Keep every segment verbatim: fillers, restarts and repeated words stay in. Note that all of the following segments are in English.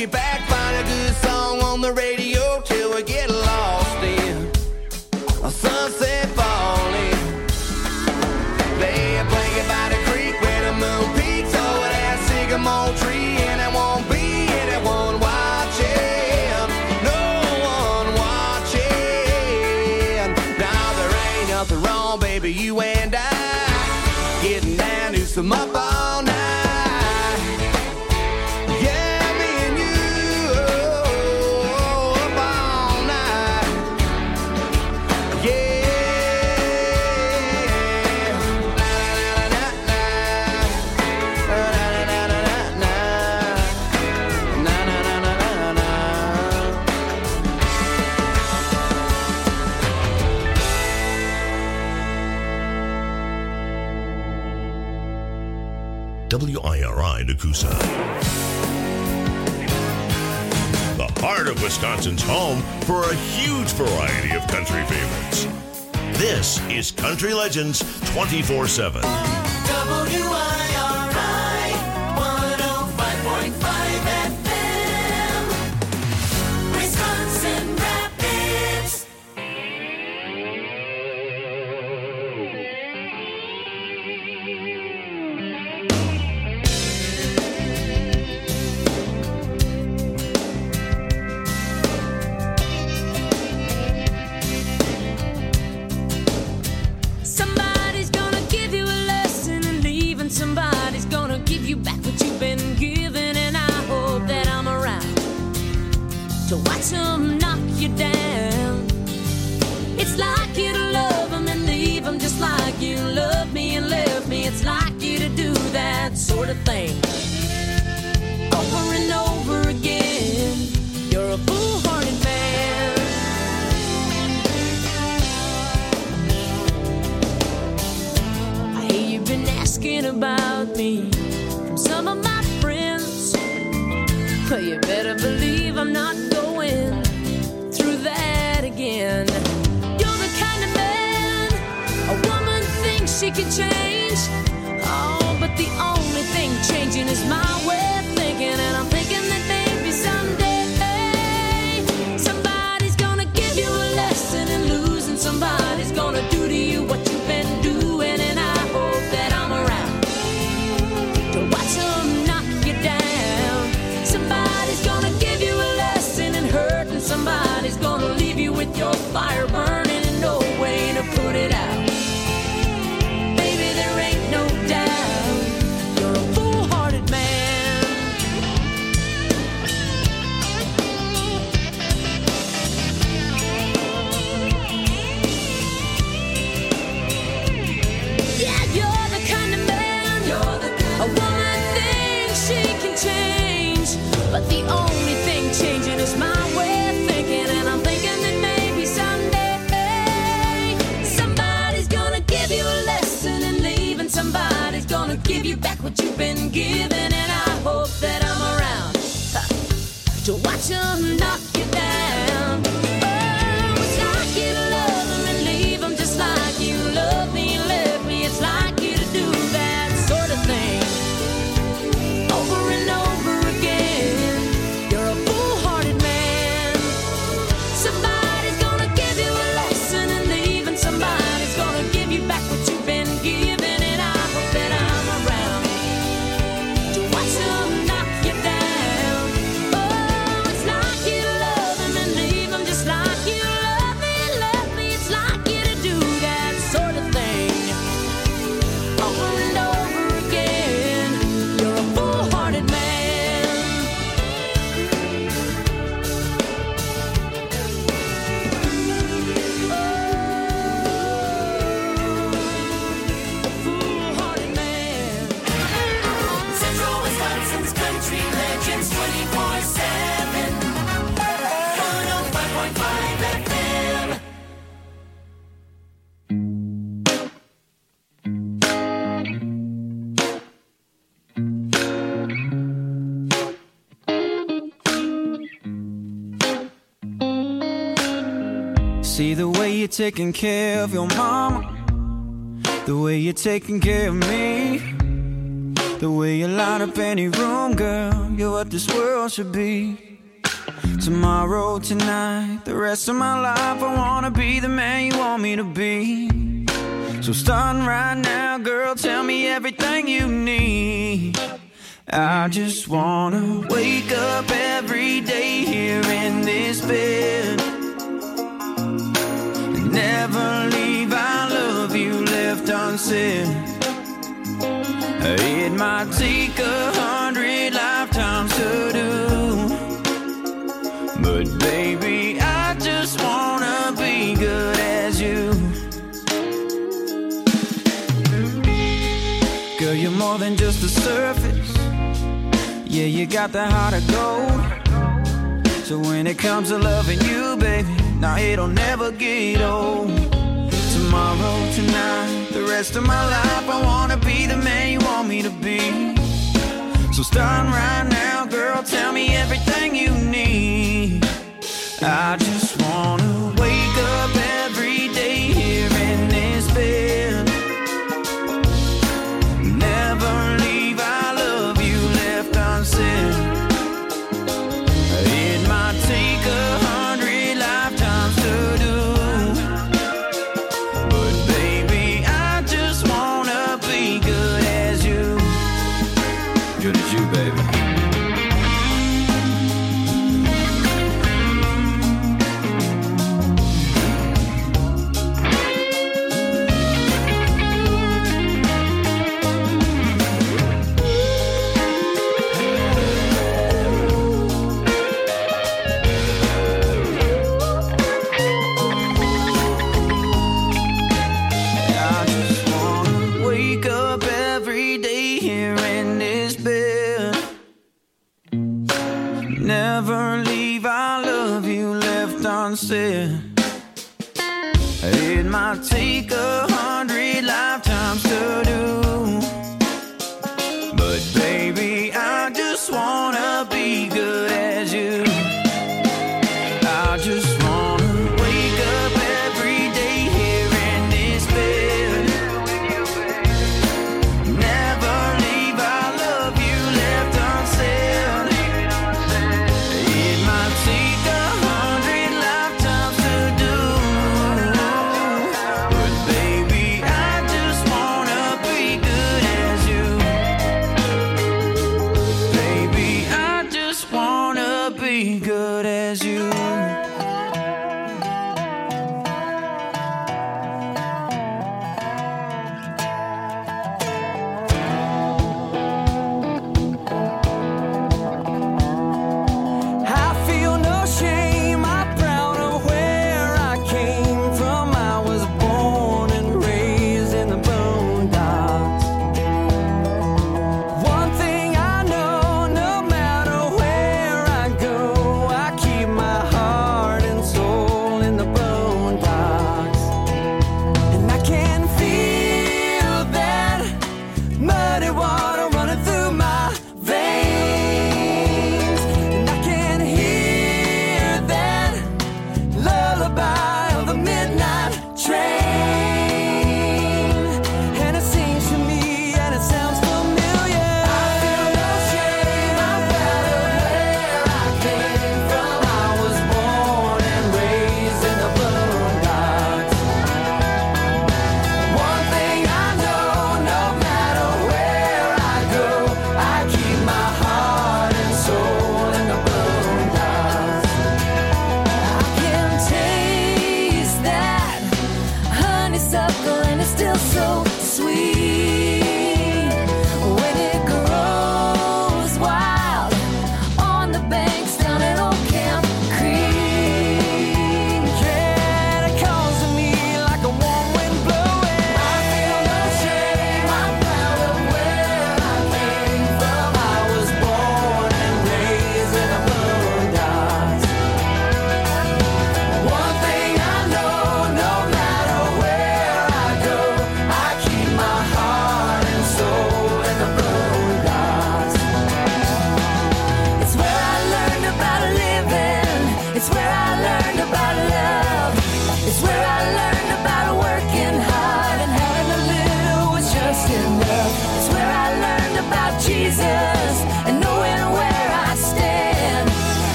take it back, find a good song on the radio till we get lost in a sunset falling. Lay a blanket by the creek where the moon peaks over that sycamore tree, and there won't be anyone watching, no one watching. Now there ain't nothing wrong, baby, you and I getting down to some up all night. W I R I Nakusa. The heart of Wisconsin's home for a huge variety of country favorites. This is Country Legends twenty-four seven. W I R I one oh five point five F M, Wisconsin Rapids. Somebody's gonna give you a lesson, and leaving somebody's gonna give you back what you've been given. And I hope that I'm around to watch them knock you down. It's like you to love them and leave them just like you loved me and left me. It's like you to do that sort of thing over and over again. You're a foolhardy man. I hear you've been asking about me from some of my friends. Well, you better believe I'm not going through that again. You're the kind of man a woman thinks she can change. Oh, but the only thing changing is my way of thinking. And I'm thinking that maybe someday somebody's gonna give you a lesson, and losing somebody's gonna do to you what you've been doing. And I hope that I'm around to watch them knock you down. Somebody's gonna give you a lesson and hurt, and somebody's gonna leave you with your fire burning and no way to put it out. Baby, there ain't no doubt you're a foolhardy man. Yeah, you're the kind of man You're the kind a of woman thinks she can change, but the only thing changing is my way of thinking. And I'm thinking that maybe someday somebody's gonna give you a lesson, and leaving somebody's gonna give you back what you've been given. And I hope that I'm around huh, to watch them knock you down. Oh, it's like you to love them and leave them just like you love me and left me. It's like you to do that sort of thing over and over again. You're a foolhardy man. Somebody's gonna give you a lesson, and leaving somebody's gonna give you back what you've been given. And I hope that I'm around to watch them knock you down. Oh, it's like you to love them and leave them just like you love me and left me. It's like you to do that sort of thing over and over again. You're a foolhardy man. A foolhardy man. Central Wisconsin's Country Legends twenty-four seven, one oh five point five F M. See the way you're taking care of your mama, the way you're taking care of me. The way you light up any room, girl, you're what this world should be. Tomorrow, tonight, the rest of my life, I wanna be the man you want me to be. So starting right now, girl, tell me everything you need. I just wanna wake up every day here in this bed and never leave I love you left unsaid. It might take a hundred lifetimes to do, but baby, I just wanna be good as you. Girl, you're more than just the surface. Yeah, you got the heart of gold. So when it comes to loving you, baby, now it'll never get old. Tomorrow, tonight, the rest of my life, I wanna be the man you want me to be. So starting right now, girl, tell me everything you need. I just wanna wake up every day here in this bed, never leave I love you left unsaid. It might take a hundred lifetimes to do, but baby, I just wanna be good as you. Good as you, baby. Never leave I love you left unsaid. It might take a hundred lifetimes to do, but baby, I just wanna be good as you. I just wanna wake up every day here in this bed, never leave I love you left unsaid. It might take a hundred lifetimes to do, but baby,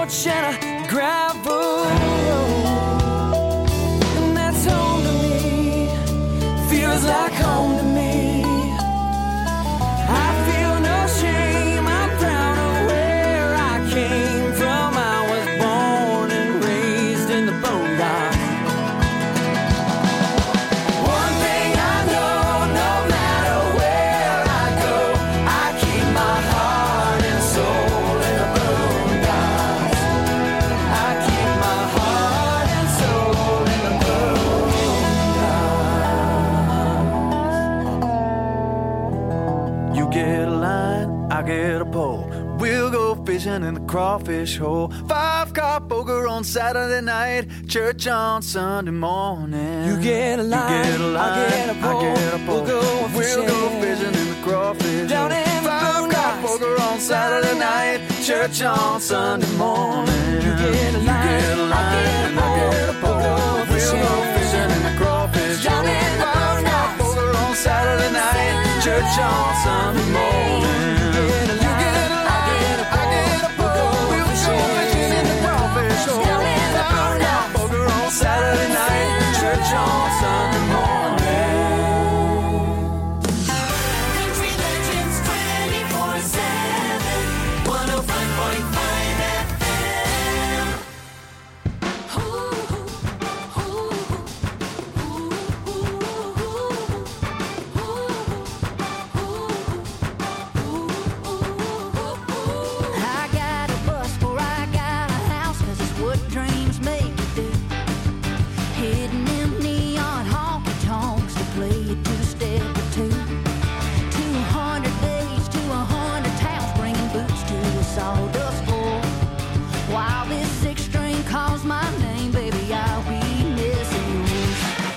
porch and a gravel road. And that's home to me, feels like home to me. I feel no shame, I'm proud of where I came from. I was born and raised in the boondocks. One thing I know, no matter where I go, I keep my heart and soul in the boondocks. I keep my heart and soul in the boondocks. You get a line, I get a pole. We'll go fishing in the crawfish hole. Five car poker on Saturday night, church on Sunday morning. You get a line, you get a line I get a pole. I get a pole. We'll go fishing, we'll go fishing in the crawfish down hole. In Five car poker on Saturday night, church on Sunday morning. You get a line, you get a line I get a pole. We'll go fishing in the crawfish down in the Five car poker on Saturday night, church on Sunday morning. Saturday night, church on Sunday morning. Country Legends twenty-four seven, one oh five point five F I got a bus or I got a house, 'cause it's what dreams make you do. Hidden in neon honky tonks to play it to a step or two. Two hundred days to a hundred towns, bringing boots to a sawdust floor. While this six string calls my name, baby, I'll be missing yours.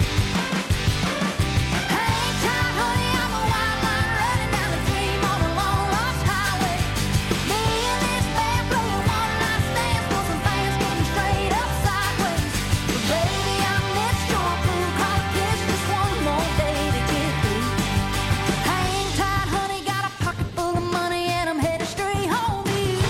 Hang tight, honey, I'm a wild line running down the dream on a long lost highway. Me and this band playing one night stands for some fans getting straight up sideways. But baby, I missed your blue collar kiss, just one more day to get through. Hang tight, honey, got a pocket full of money and I'm headed straight home to you.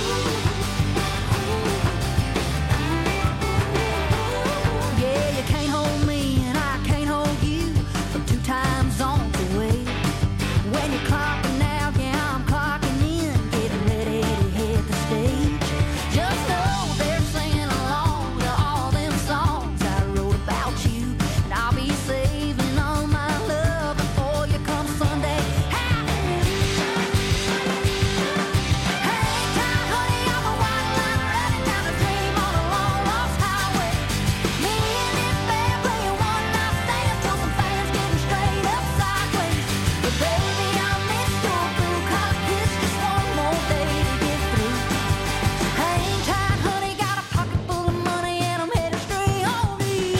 Yeah, you can't hold me and I can't hold you from two time zones away. When you're clocking out, yeah, I'm clocking in, getting ready to hit the stage. Just know they're singing along to all them songs I wrote about you, and I'll be saving all my love before you come Sunday. Hang tight, honey, I'm a white line running down a dream on a long lost highway. Me and this band playing one night stands till some fans getting straight up sideways. But baby, I missed your blue collar kiss, just one more day to get through. Hang tight, honey, got a pocket full of money and I'm headed straight home to you.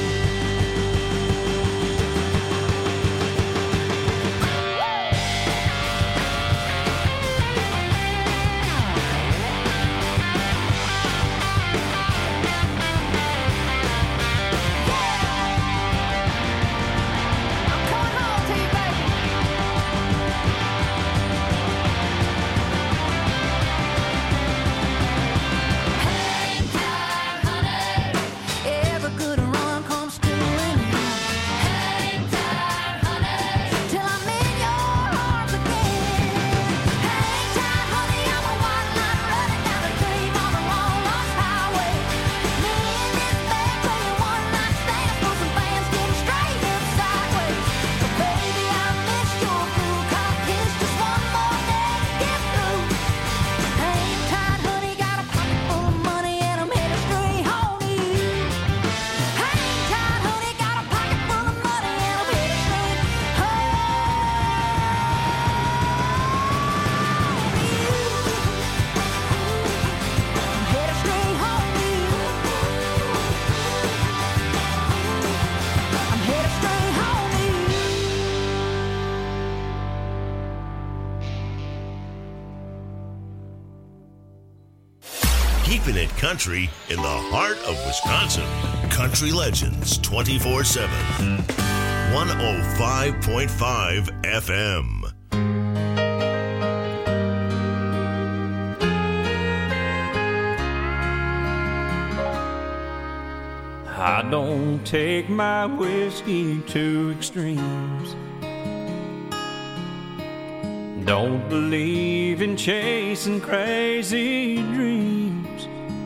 I'm coming home to you, baby. Hang tight, honey. Every good run comes to an end. Hang tight, honey, till I'm in your arms again. Hang tight, honey, I'm a white line running down a dream on a long lost highway. Me and this band playing one night stands for some fans getting straight up sideways. But baby, I missed your blue collar kiss, just one more day to get through. Hang tight, honey, got a pocket full of money and I'm headed straight home to you. Hang tight, honey, got a pocket full of money and I'm headed straight home to you. I'm headed straight home to you. I'm headed straight home to you. Keeping it country in the heart of Wisconsin. Country Legends twenty-four seven. one oh five point five F M. I don't take my whiskey to extremes. Don't believe in chasing crazy dreams.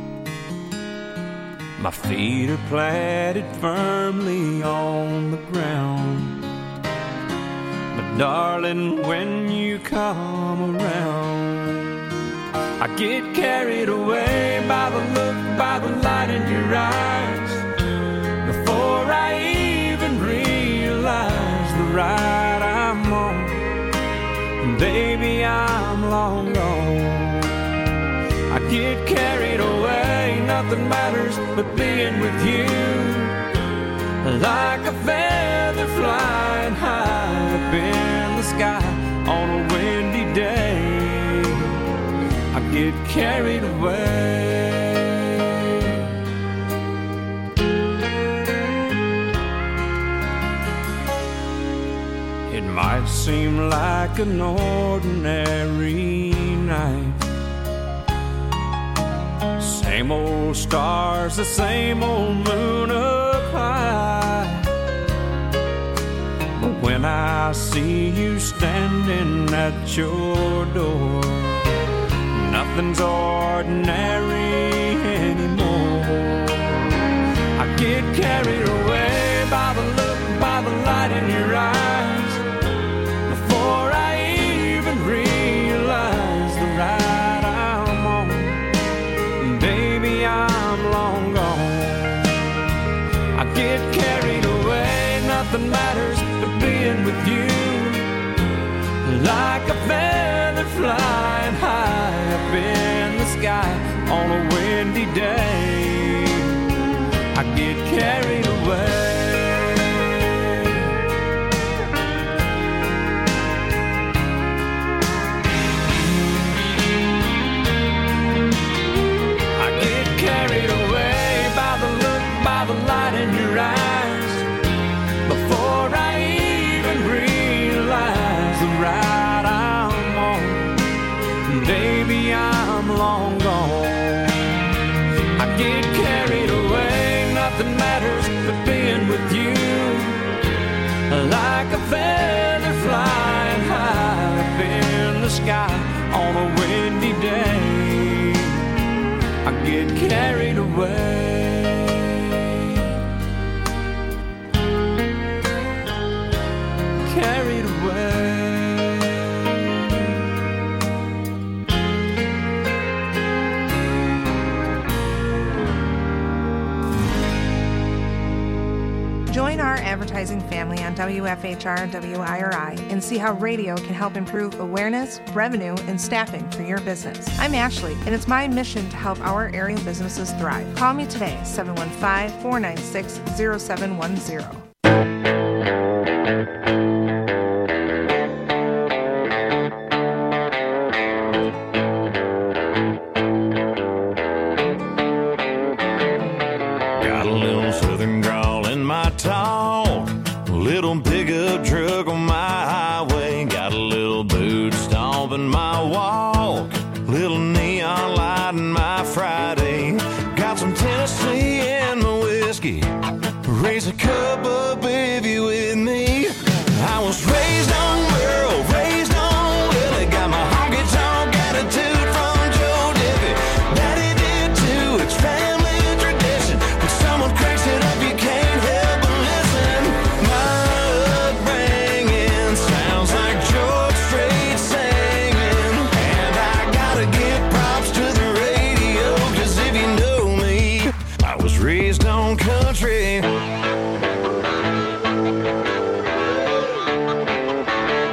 My feet are planted firmly on the ground. But darling, when you come around, I get carried away by the look, by the light in your eyes. Before I even realize the ride I'm on, baby, I'm long gone. I get carried away, nothing matters but being with you. Like a feather flying high up in the sky on a windy day, I get carried away. It might seem like an ordinary night, same old stars, the same old moon up high. But when I see you standing at your door, nothing's ordinary anymore. I get carried away by the look, by the light in your eyes. Before I even realize the ride I'm on, baby, I'm long gone. I get carried away, nothing matters but being with you. Like a feather flying high up in the sky on a windy day, I get carried away. Carried away by the look, by the light in your eyes. Before I even realize the ride I'm on, baby, I'm long gone. I get carried away, nothing matters but being with you. Like a feather flying high up in the sky on a windy day, I get carried away. Carried away. Join our advertising family on W F H R and W I R I and see how radio can help improve awareness, revenue, and staffing for your business. I'm Ashley, and it's my mission to help our area businesses thrive. Call me today, seven one five, four nine six, zero seven one zero. Got a little southern drawl in my talk, a little pickup truck on my highway, got a little boot stomp in my walk, little neon light in my Friday, got some Tennessee in my whiskey, raise a cup up if you with me. I was raised on Merle, raised on Willie, got my honky tonk attitude from Joe Diffie. Daddy did too, it's family tradition. When someone cranks it up, you can't help but listen. My upbringing sounds like George Strait singing, and I gotta give props to the radio, 'cause if you know me, I was raised on country.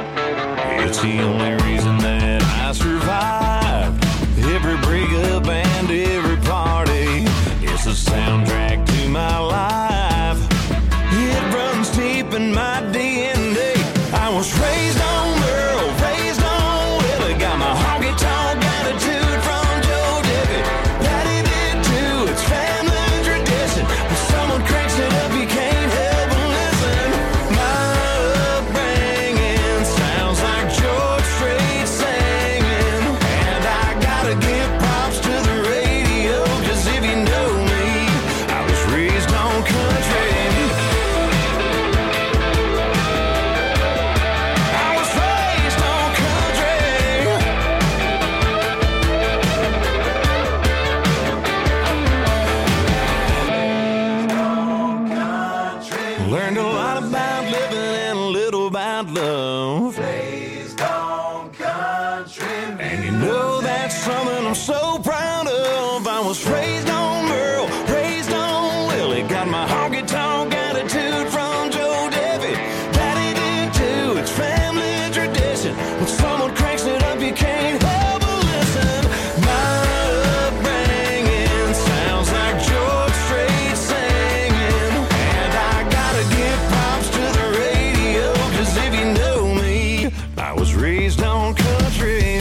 was raised on Merle, raised on Willie. Got my honky-tonk attitude from Joe Debbie. Daddy did too, it's family tradition. When someone cranks it up, you can't help but listen. My upbringing sounds like George Strait singing. And I gotta give props to the radio, 'cause if you know me, I was raised on country.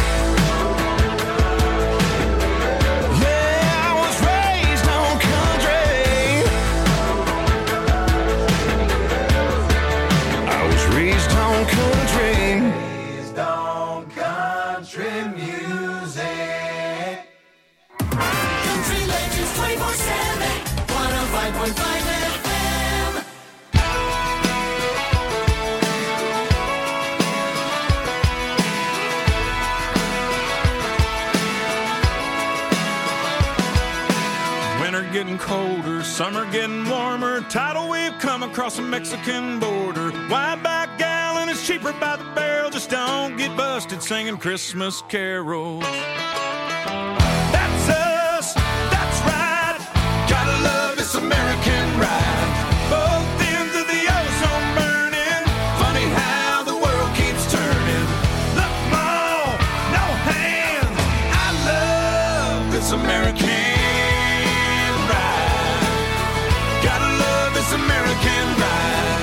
Getting colder, summer getting warmer. Tidal wave come across the Mexican border. Wide back gallon is cheaper by the barrel. Just don't get busted singing Christmas carols. That's us, that's right. Gotta love this American ride. Both ends of the ozone burning. Funny how the world keeps turning. Look, Mom, no hands. I love this American. American ride.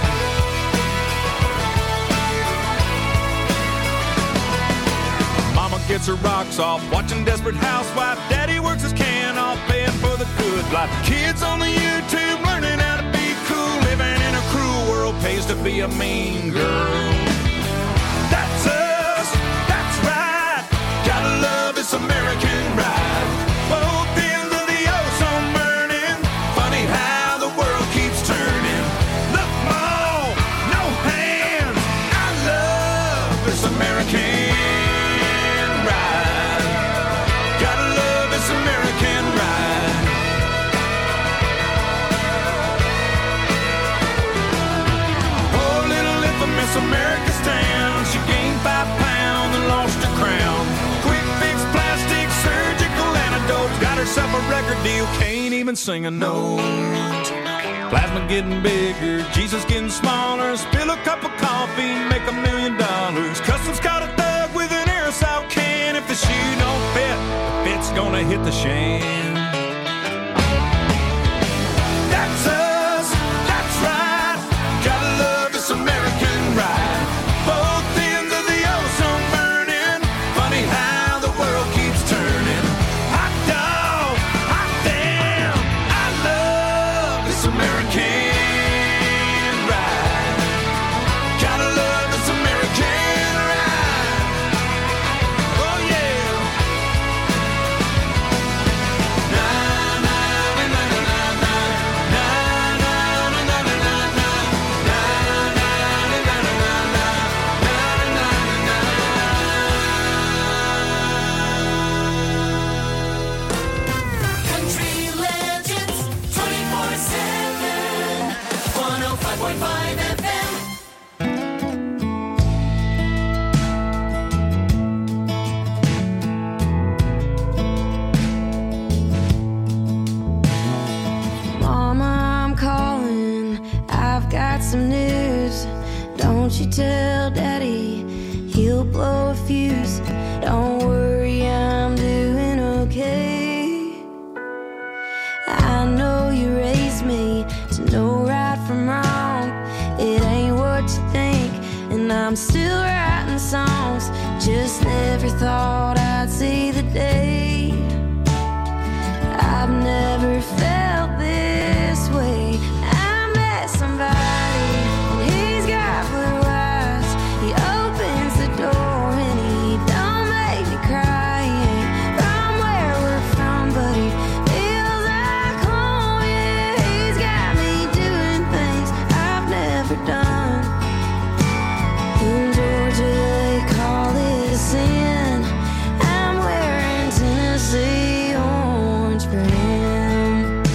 Mama gets her rocks off watching Desperate Housewife. Daddy works his can off paying for the good life. Kids on the YouTube learning how to be cool. Living in a cruel world pays to be a mean girl. That's us, that's right. Gotta love this American ride. Both ends of the ozone burning. Funny how the world keeps turning. Look, Mom, no hands. I love this American ride. Gotta love this American ride. Poor little infamous America's town. She gained five pounds and lost her crown. Quick fix, plastic, surgical antidotes. Got herself a record deal, can't even sing a note. Plasma getting bigger, Jesus getting smaller. Spill a cup of coffee, make a million dollars. Customs caught a thug with an aerosol can. If the shoe don't fit, the fit's gonna hit the shan. That's us, that's right. Gotta love this American ride. Both ends of the ozone burning. Funny how the world keeps turning. Hot dog, hot damn. I love this American ride. Gotta love this American ride. Oh yeah. Na na na na na na na na na na na na na na Country Legends twenty-four seven, one oh five point five F M. Mama, I'm calling. I've got some news. Don't you tell Daddy, he'll blow a fuse. Don't worry, I'm doing okay. I know you raised me to know right from wrong. It ain't what you think, and I'm still writing songs. Just never thought I'd see the day. I've never felt this way. I met somebody, and he's got blue eyes. He opens the door, and he don't make me cry. He ain't from where we're from, but he feels like home. Yeah, he's got me doing things I've never done. In Georgia, they call it a sin. I'm wearing Tennessee orange for him.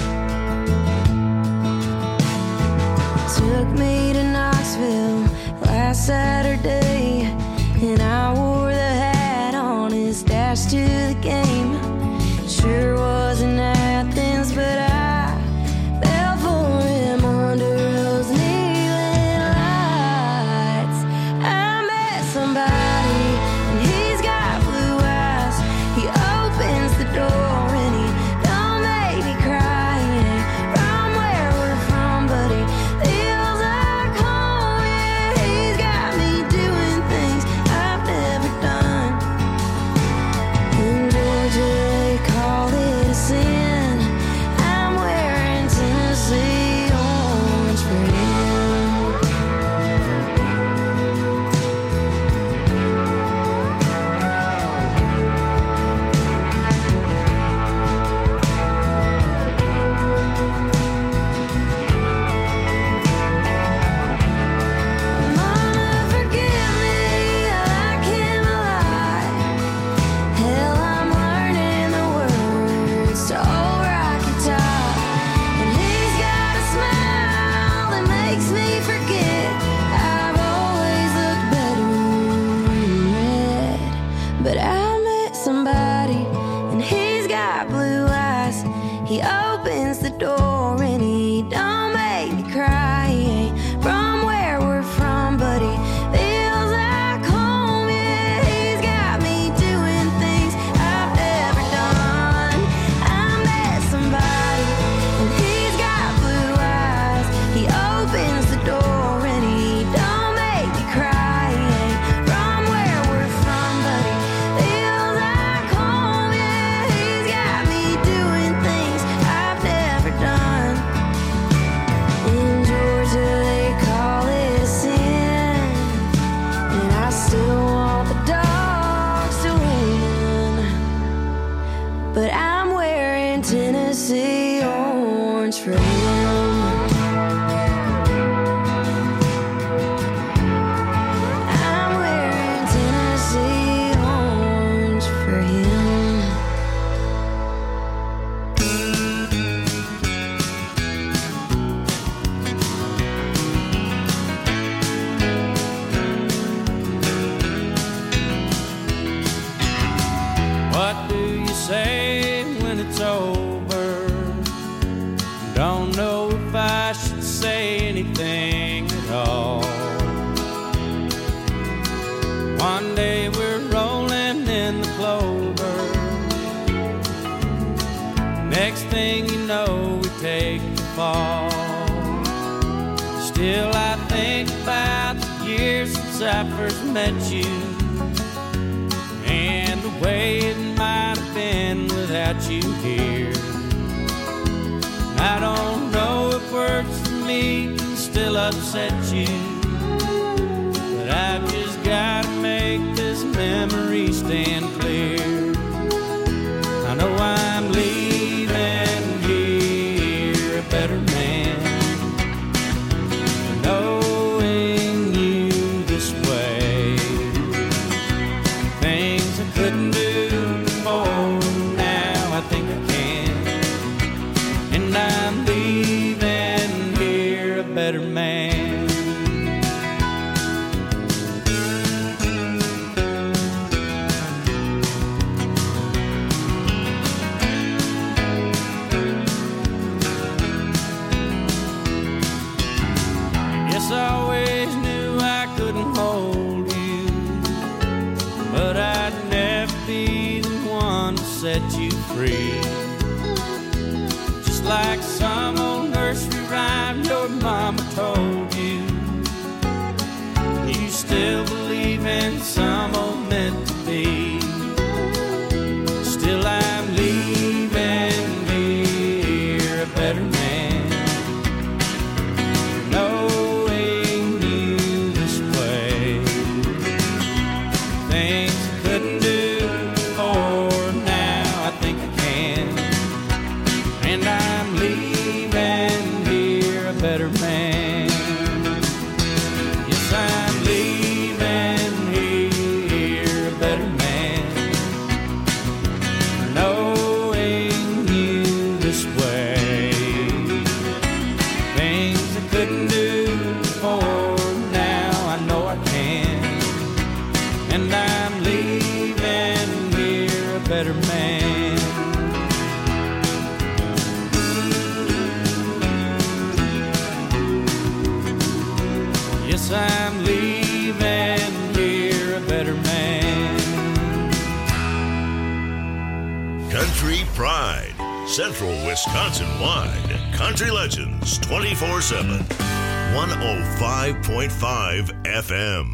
to old Rocky Top. And he's got a smile that makes me forget I've always looked better in red. But I met somebody and he's got blue eyes. He opens the door and he don't make me cry. He ain't from where we're from, but he feels like home. Yeah, he's got me doing things I've never done. I met somebody and he's got blue eyes. He opens the door and he don't make me cry. He ain't from where we're from, but he feels like home. Yeah, he's got me doing things I've never done. In Georgia they call it a sin, and I still want the dogs to win. But I'm wearing Tennessee orange for him. I'm wearing Tennessee orange for him. What do you say when it's over? Don't know if I should say anything at all. One day we're rolling in the clover. Next thing you know, we take the fall. Still I think about the years since I first met you, and the way it might have been without you here. I don't know if words for me can still upset you, but I've just gotta make this memory stand clear. I know I'm leaving here a better man, knowing you this way. Things I couldn't do before, now I think I can. And I'm leaving here a better man. Yes, I always knew I couldn't hold you, but I'd never be the one to set you free. Just like some old nursery rhyme your mama told you, you still believe in some old meant to be. Still I'm leaving here a better man, knowing you this way. Things I couldn't do before, now I think I can. And I'm leaving here a better man. Yes, I'm leaving here a better man, knowing you this way. Things I couldn't do before, now I know I can. And I'm leaving here a better man. Yes, I'm leaving here a better man. Country Pride, Central Wisconsin wide. Country Legends twenty-four seven. one oh five point five F M.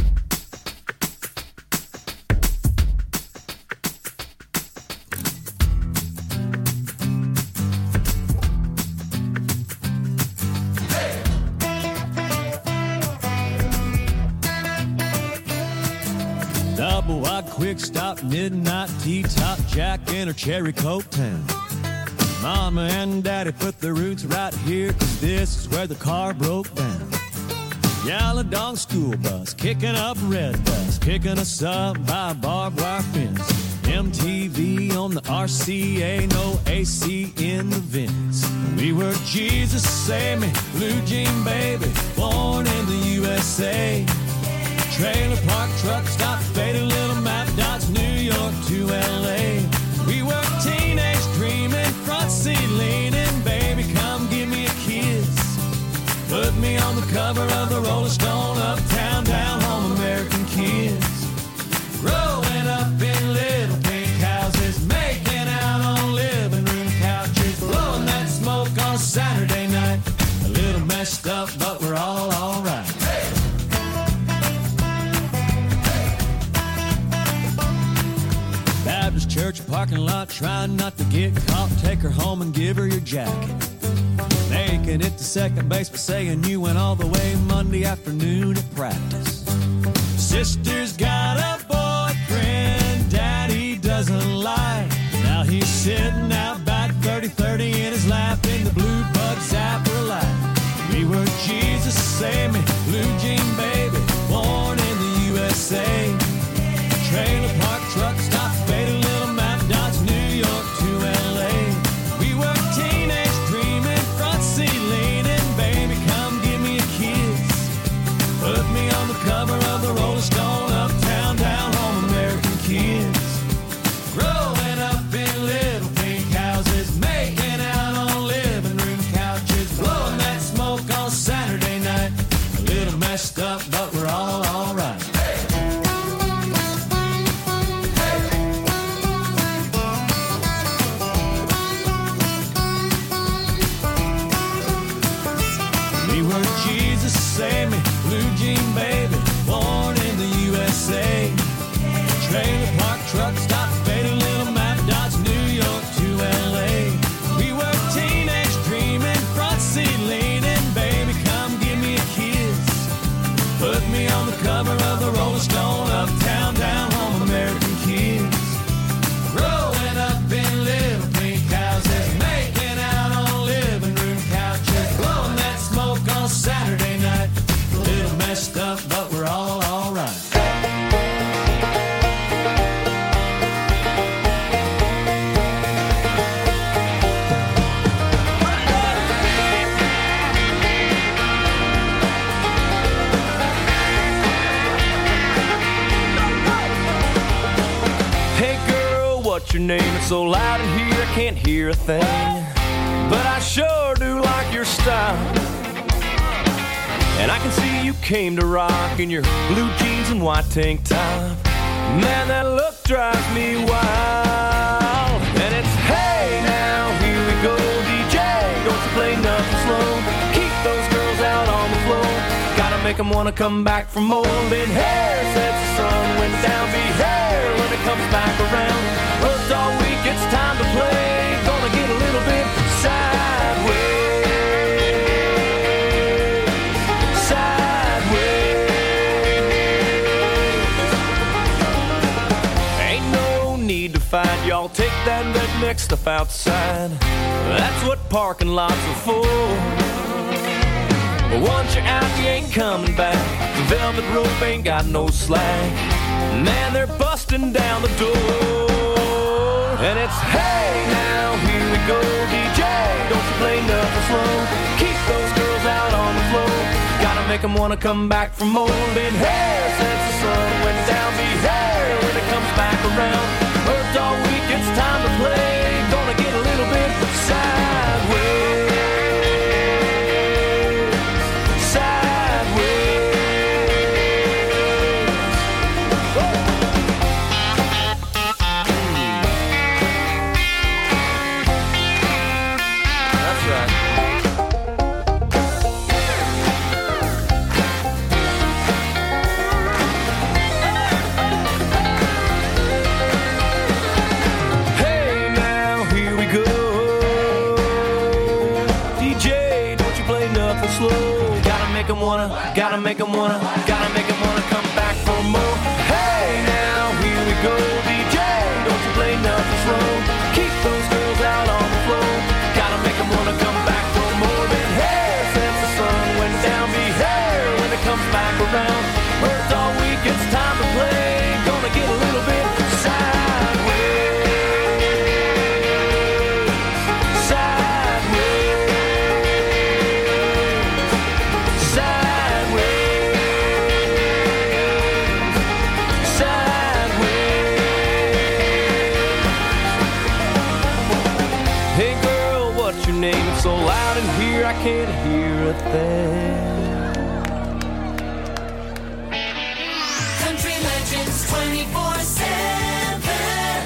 Double wide quick stop, midnight tea top, Jack in her cherry coke town. Mama and Daddy put their roots right here, 'cause this is where the car broke down. Yellow dog school bus, kicking up red dust, picking us up by a barbed wire fence. M T V on the R C A, no A C in the vents. We were Jesus Save Me, blue jean baby, born in the U S A. Trailer park truck stop, faded little map dots, New York to L A. We were teenage dreaming, front seat leaning, baby come give me a kiss. Put me on the cover of the Rolling Stone, uptown, down home, American kids. Growing up in little pink houses, making out on living room couches, blowing that smoke on a Saturday night. A little messed up, but we're all alright. Baptist church parking lot, trying not to get caught. Take her home and give her your jacket. Making it to second base, but saying you went all the way Monday afternoon at practice. Sister's got a boyfriend Daddy doesn't like. Now he's sitting out back thirty thirty in his lap in the blue bug zapper light. We were Jesus Save Me, blue jean baby, born in the U S A. Trailer park truck stop, faded little map dots, New York to L A. We were teenage dreaming, front seat leaning, baby come give me a kiss. Put me on the cover of the Rolling Stone, uptown, down home, American kids. Growing up in little pink houses, making out on living room couches, blowing that smoke on Saturday night. A little messed up, but we're all alright. Jesus Save Me, blue jean baby, born in the U S A. Trailer park truck stop, faded little map dots, New York to L A. We were teenage dreaming, front seat leaning, baby come give me a kiss. Put me on the cover of the Rolling Stone, uptown, down home, American kids. Growing up in little pink houses, making out on living room couches, blowing that smoke on Saturday night. A little messed up, but we're all alright. Hey girl, what's your name? It's so loud in here I can't hear a thing, but I sure do like your style. And I can see you came to rock in your blue jeans and white tank top. Man, that look drives me wild. And it's hey now, here we go, D J, don't you play nothing slow. Keep those girls out on the floor, gotta make them wanna come back for more. Been here since the sun went down, be here when it comes back around. Worked all week, it's time to play, gonna get a little bit sideways. Find y'all take that redneck stuff outside. That's what parking lots are for. But once you're out, you ain't coming back. The velvet rope ain't got no slack. Man, they're busting down the door. And it's hey now, here we go, D J, don't you play nothing slow. Keep those girls out on the floor, gotta make them wanna come back for more. Been here since the sun went down, be here when it comes back around. Worked all week, it's time to play, gonna get a little bit sideways. Sideways. Whoa. That's right. Slow. Gotta make them wanna, gotta make them wanna, gotta make them wanna come back for more. Hey now, here we go, D J, don't you play nothing slow. Keep those girls out on the floor, gotta make them wanna come back for more. Been here since the sun went down, be here when it comes back around. Worked all week, it's time to play, gonna get a little bit sideways. what's your name? It's so loud in here I can't hear a thing. Country Legends twenty-four seven.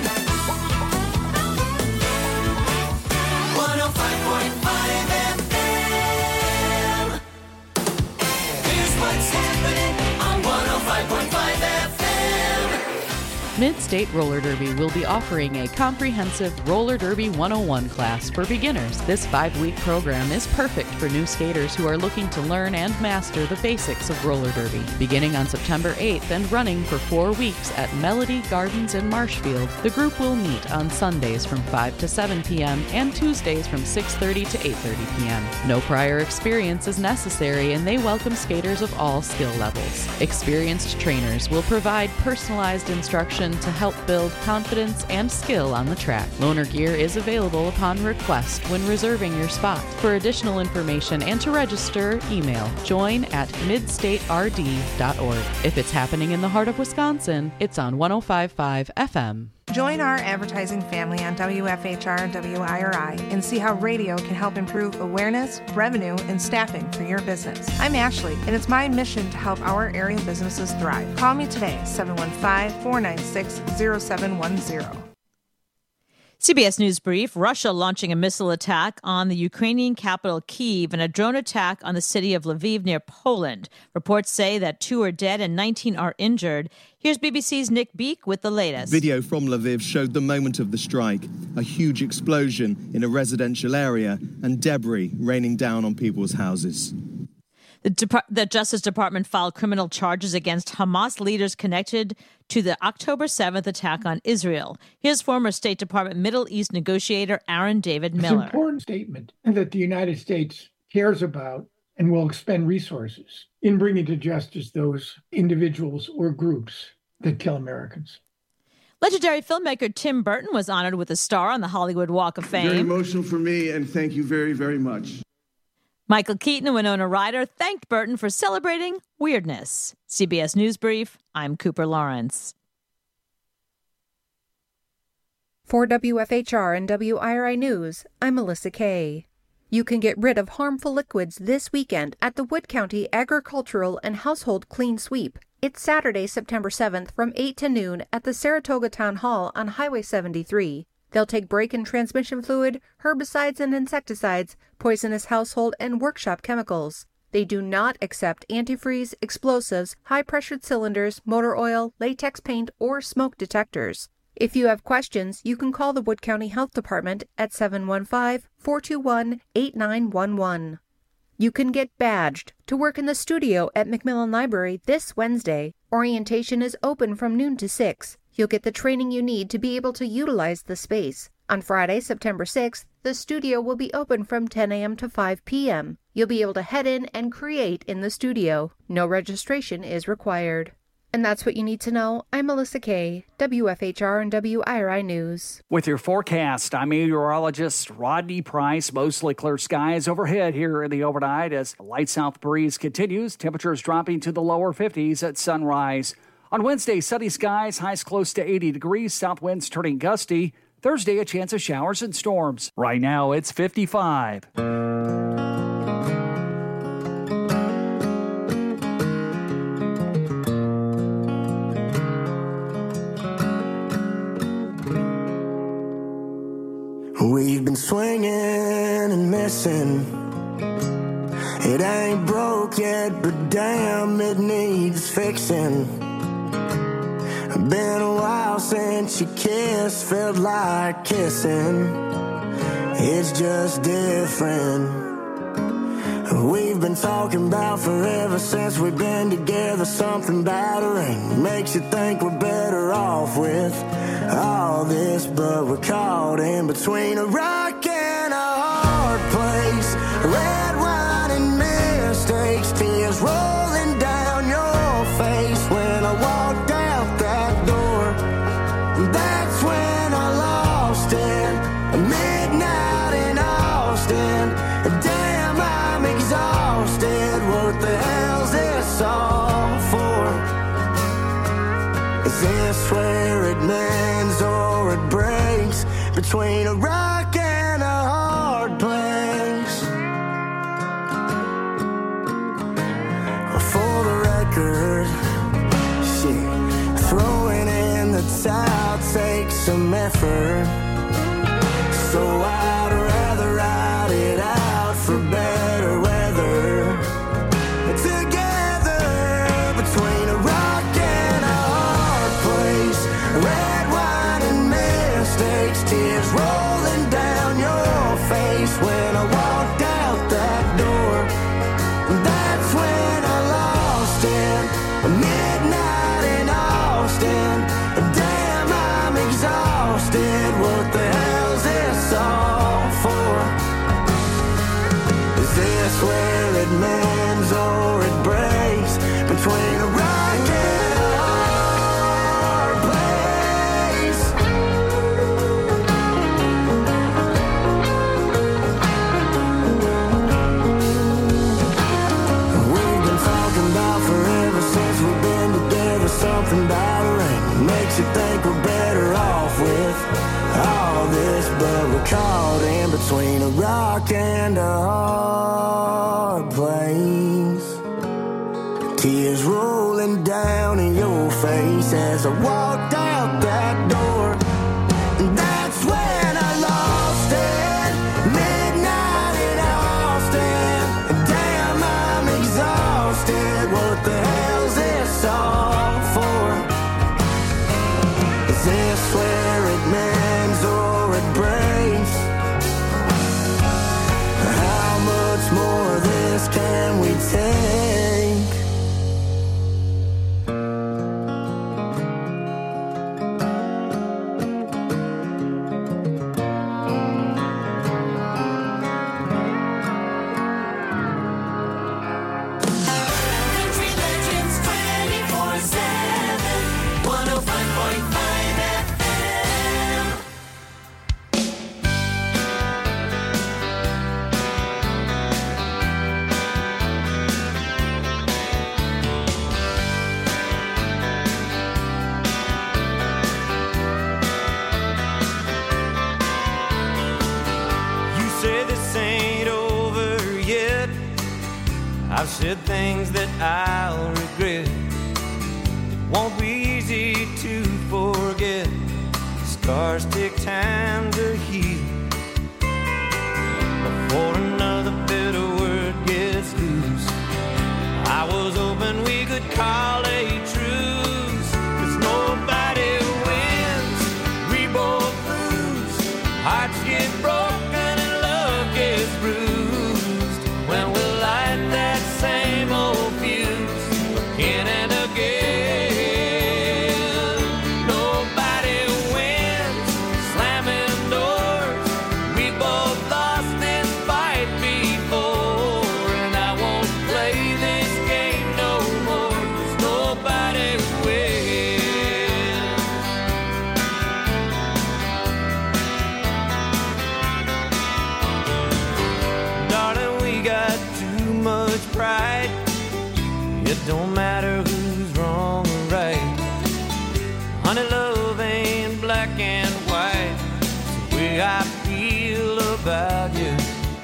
one oh five point five F M. Here's what's happening on one oh five point five F M. Mid-State Roller Derby will be offering a comprehensive Roller Derby one oh one class for beginners. This five-week program is perfect for new skaters who are looking to learn and master the basics of roller derby. Beginning on September eighth and running for four weeks at Melody Gardens in Marshfield, the group will meet on Sundays from five to seven p.m. and Tuesdays from six thirty to eight thirty p.m. No prior experience is necessary, and they welcome skaters of all skill levels. Experienced trainers will provide personalized instruction to help build confidence and skill on the track. Loaner gear is available upon request when reserving your spot. For additional information and to register, email join at mid state r d dot org. If it's happening in the heart of Wisconsin, it's on one oh five point five F M. Join our advertising family on W F H R and W I R I and see how radio can help improve awareness, revenue, and staffing for your business. I'm Ashley, and it's my mission to help our area businesses thrive. Call me today, seven one five, four nine six, zero seven one zero. C B S News Brief, Russia launching a missile attack on the Ukrainian capital Kyiv and a drone attack on the city of Lviv near Poland. Reports say that two are dead and nineteen are injured. Here's B B C's Nick Beak with the latest. Video from Lviv showed the moment of the strike, a huge explosion in a residential area and debris raining down on people's houses. The, Dep- the Justice Department filed criminal charges against Hamas leaders connected to the October seventh attack on Israel. Here's former State Department Middle East negotiator Aaron David Miller. It's an important statement that the United States cares about and will expend resources in bringing to justice those individuals or groups that kill Americans. Legendary filmmaker Tim Burton was honored with a star on the Hollywood Walk of Fame. Very emotional for me, and thank you very, very much. Michael Keaton and Winona Ryder thanked Burton for celebrating weirdness. C B S News Brief, I'm Cooper Lawrence. For W F H R and W I R I News, I'm Melissa Kay. You can get rid of harmful liquids this weekend at the Wood County Agricultural and Household Clean Sweep. It's Saturday, September seventh from eight to noon at the Saratoga Town Hall on Highway seventy-three. They'll take brake and transmission fluid, herbicides and insecticides, poisonous household and workshop chemicals. They do not accept antifreeze, explosives, high-pressured cylinders, motor oil, latex paint, or smoke detectors. If you have questions, you can call the Wood County Health Department at seven one five, four two one, eight nine one one. You can get badged to work in the studio at Macmillan Library this Wednesday. Orientation is open from noon to six. You'll get the training you need to be able to utilize the space. On Friday, September sixth, the studio will be open from ten a.m. to five p.m. You'll be able to head in and create in the studio. No registration is required. And that's what you need to know. I'm Melissa Kay, W F H R and W I R I News. With your forecast, I'm meteorologist Rodney Price. Mostly clear skies overhead here in the overnight as a light south breeze continues. Temperatures dropping to the lower fifties at sunrise. On Wednesday, sunny skies, highs close to eighty degrees, south winds turning gusty. Thursday, a chance of showers and storms. Right now, it's fifty-five. We've been swinging and missing. It ain't broke yet, but damn, it needs fixing. Been a while since you kissed, felt like kissing. It's just different. We've been talking about forever since we've been together. Something battering makes you think we're better off with all this, but we're caught in between a rock and a hard place. Red wine and mistakes, tears rolling down your face when I walked out that door. That's when I lost it. Midnight in Austin. Damn, I'm exhausted. What the hell's this all for? Is this where it mends or it breaks? Between a rock and a hard place. tougher. So I'd rather ride it out for better weather. Together between a rock and a hard place. Red wine and mistakes, tears rolling down your face. When I walked out that door, that's when I lost it. Midnight in Austin. Damn, I'm exhausted. What the hell's this all for? Is this where it mends or it breaks? Between a rock and a hard place. We've been talking about forever since we've been together. Something about rain makes you think we're better off with all this, but we're caught in between a rock and a hard place. Tears rolling down in your face as I walked out that door. And that's when I lost it. Midnight in Austin. Damn, I'm exhausted. What the hell's this all for? Is this where it mends or it breaks? How much more of this can we take? Country Legends twenty-four seven, one oh five point five F M. You say this ain't over yet. I've said things that I'll regret. It won't be easy to forget. Scars take time to heal. Before another bitter word gets loose, I was hoping we could call a truce. 'Cause nobody wins, we both lose. Hearts get broken and love gets bruised. When we light that same old fuse again and again. Nobody wins, slamming doors. We both lost this fight before, and I won't play this game no more. 'Cause nobody wins. Darling, we got too much pride. It don't matter who's wrong or right. Honey, love ain't black and white. It's the way I feel about you.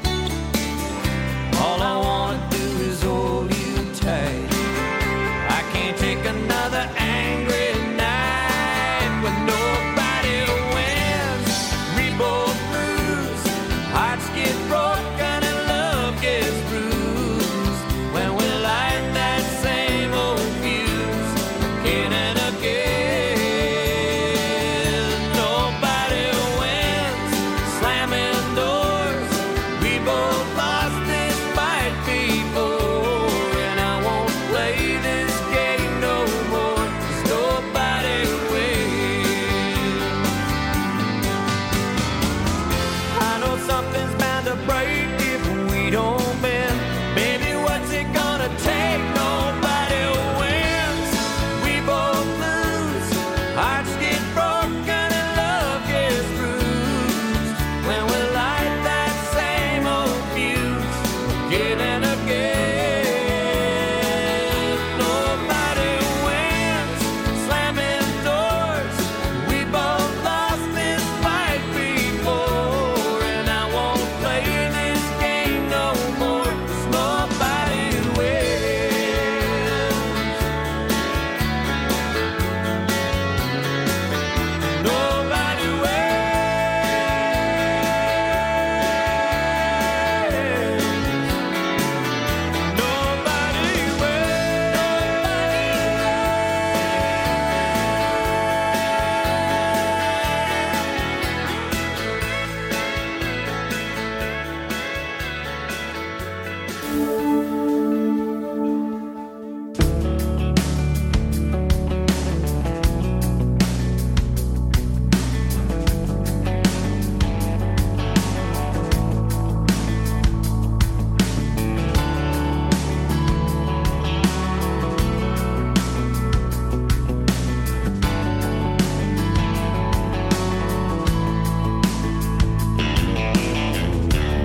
All I wanna do is hold you tight. I can't take another angry night when nobody wins. We both lose. Hearts get broken and love gets bruised. When we light that same old fuse again and again. Nobody wins, slamming doors.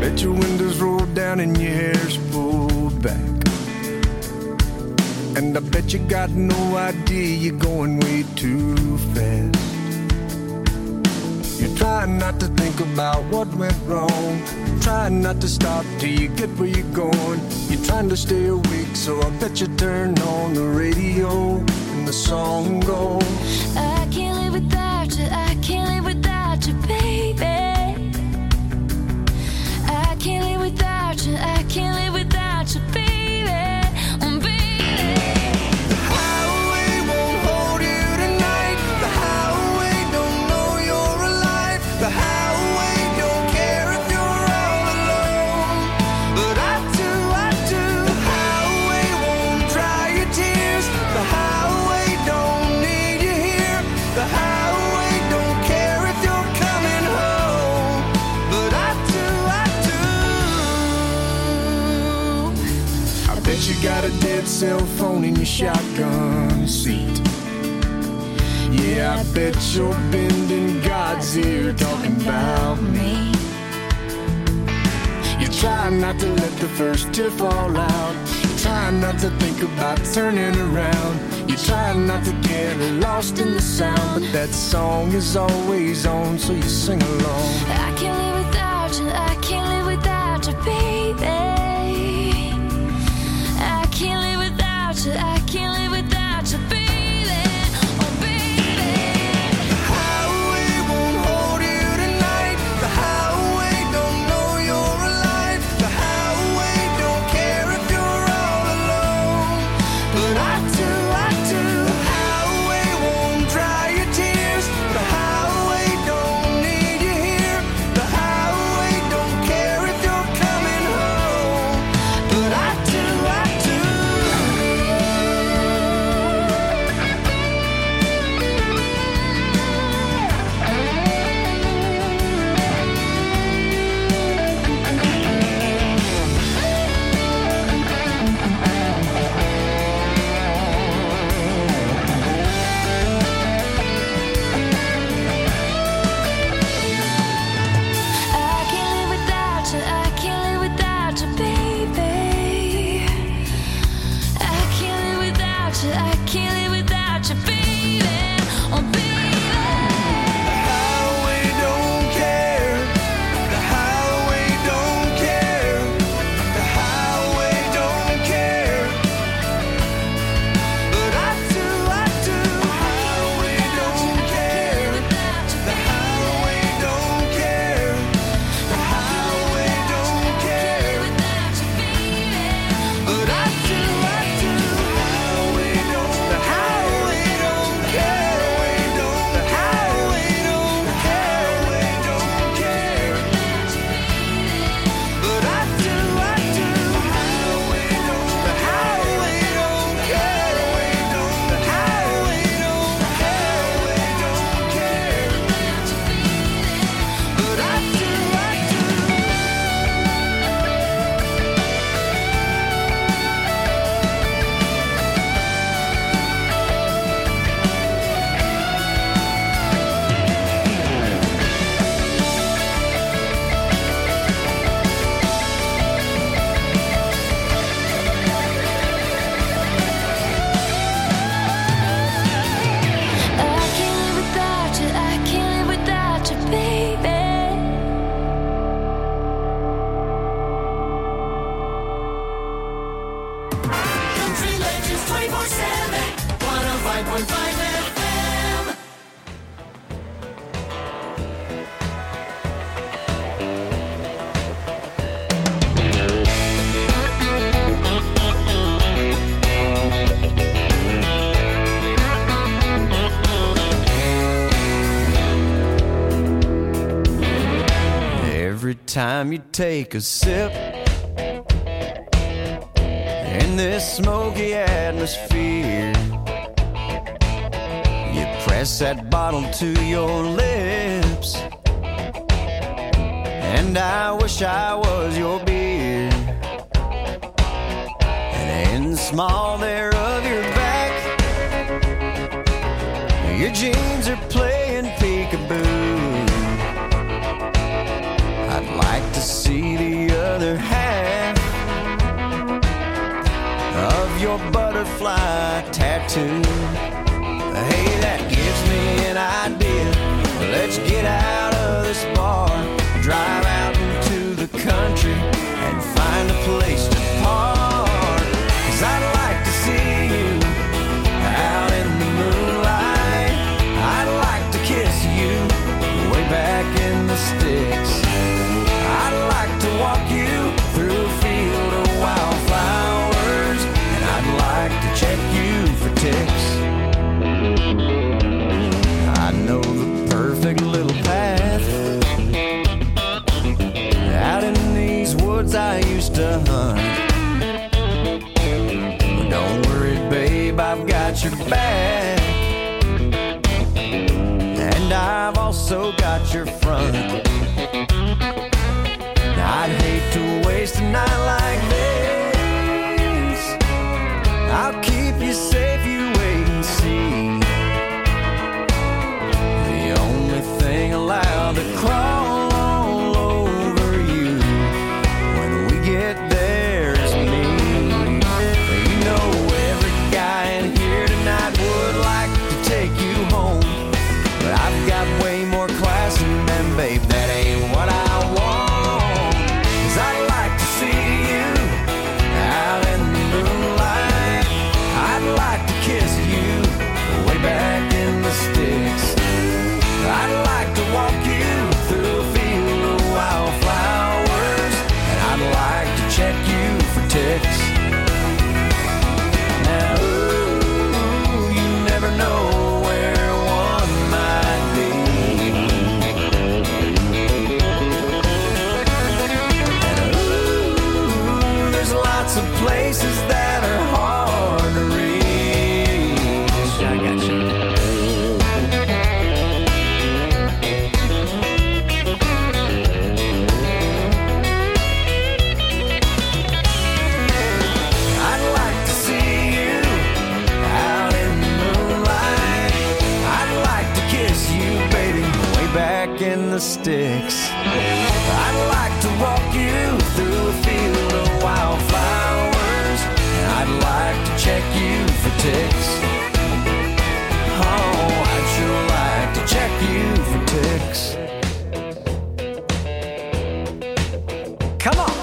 Bet your windows roll down and your hair's pulled back. And I bet you got no idea you're going way too fast. You're trying not to think about what went wrong, trying not to stop till you get where you're going. You're trying to stay awake, so I bet you turn on the radio and the song goes, I can't live without you, I can't live without you, baby. I can't live without you, I can't live without you, baby. Oh, baby. the highway won't hold you tonight. The highway don't know you're alive. The highway don't care if you're all alone. But I do, I do. The highway won't dry your tears. The highway don't need you here. The highway don't care if you're coming home. But I do, I do. I bet you got a dead cell phone in your shotgun seat. Yeah, I bet you're bending God's ear talking about me. You're trying not to let the first tear fall out. You're trying not to think about turning around. You're trying not to get lost in the sound. But that song is always on, so you sing along. I can't live without you, I can't live without you, baby. I can't live without you, I can't live without you, baby. Oh, baby. The highway won't hold you tonight. The highway don't know you're alive. The highway don't care if you're all alone. But I do, I do. The highway won't dry your tears. The highway don't need you here. The highway don't care if you're coming home. But I do, I do. I can't live without you, I can't live without you, baby. I can't live without you, I can't live without you, baby. Oh, baby. The highway don't care. The highway don't care. The highway don't care. But I do, I do. The highway don't care. The highway don't care. The highway don't care. But I do, I do. The highway don't. The highway don't care. The highway don't care. Don't care. But I do, I do. The highway don't. The highway don't care. The highway don't care. Don't care. But I do, I do. I can't live without you, I can't live without you, baby. Country Legends twenty-four seven, one oh five point five F M. Every time you take a sip in this smoky atmosphere, you press that bottle to your lips, and I wish I was your beer. And in the small there of your back, your jeans are peekaboo. I'd like to see the your butterfly tattoo. Hey, that gives me an idea. Let's get out of this bar, drive out into the country, and find a place to park. 'Cause I'd like to see you out in the moonlight. I'd like to kiss you way back in the sticks. I'd like to walk you through a field of wildflowers, and I'd like to check you for ticks. I know the perfect little path out in these woods I used to hunt. But don't worry, babe, I've got your back, and I've also got your front. I'd hate to waste a night like this. I'll keep you safe, you wait and see. The only thing allowed to crawl all over you when we get there is me. You know every guy in here tonight would like to take you home, but I've got way more class than them, babe, that ain't what I want. 'Cause I'd like to see you out in the moonlight. I'd like to kiss you way back in the sticks. I'd like to walk you through a field of wildflowers, and I'd like to check you for ticks. Now, ooh, you never know where one might be. And ooh, there's lots of places that are hard to reach. I got you. I'd like to see you out in the moonlight. I'd like to kiss you, baby, way back in the sticks. I'd like to walk you through a field of wildflowers, and I'd like to check you for ticks. Oh, I'd sure like to check you for ticks. Come on.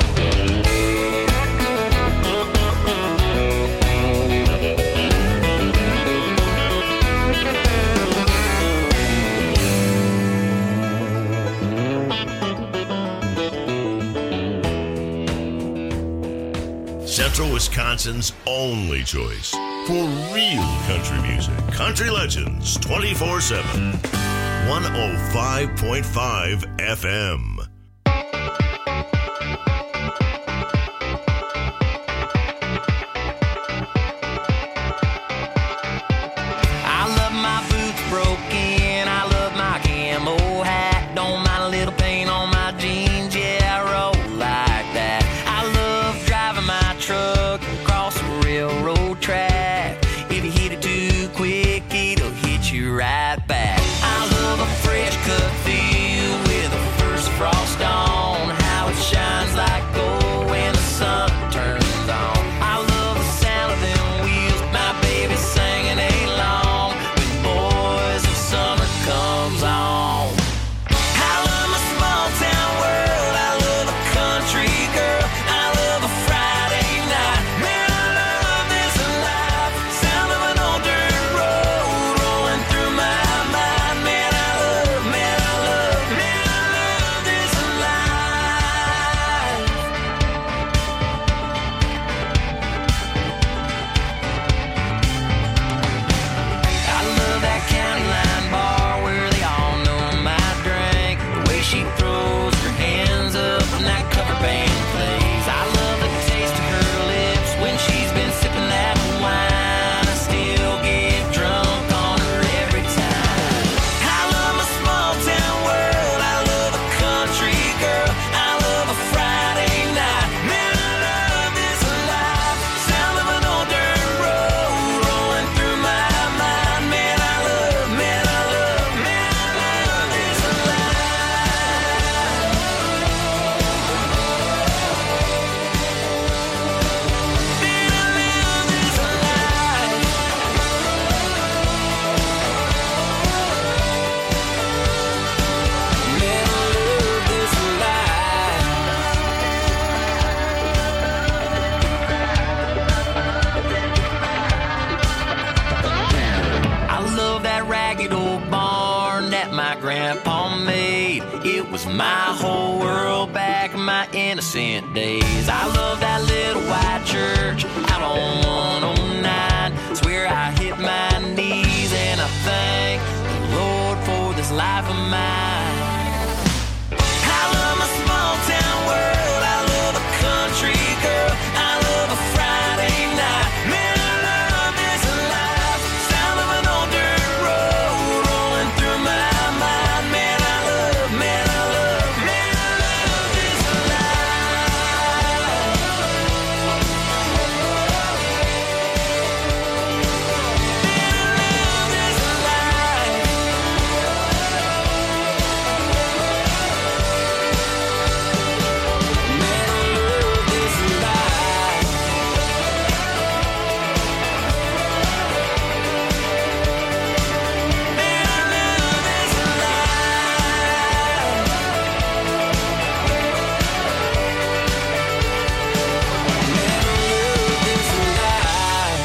Central Wisconsin's only choice for real country music. Country Legends twenty-four seven. one oh five point five F M. I love my boots broken, I love my camo hat. Don't mind a little paint on my jeans, yeah, I roll like that. I love driving my truck across the railroad track. If you hit it too quick, it'll hit you right back. I love a fresh cut field with a first frost My whole world back in my innocent days. I love that